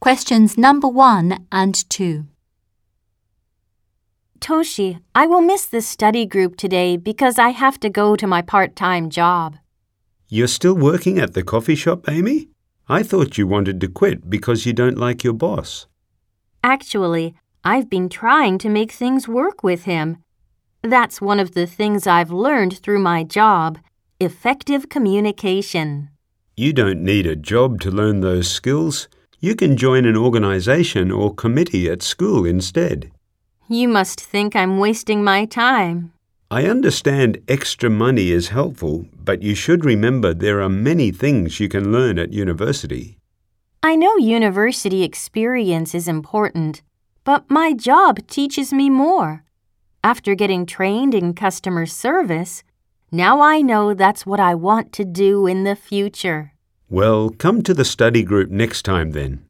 Questions number 1 and 2. Toshi, I will miss the study group today because I have to go to my part-time job. You're still working at the coffee shop, Amy? I thought you wanted to quit because you don't like your boss. Actually, I've been trying to make things work with him. That's one of the things I've learned through my job, effective communication. You don't need a job to learn those skills. You can join an organization or committee at school instead. You must think I'm wasting my time. I understand extra money is helpful, but you should remember there are many things you can learn at university. I know university experience is important, but my job teaches me more. After getting trained in customer service, now I know that's what I want to do in the future. Well, come to the study group next time then.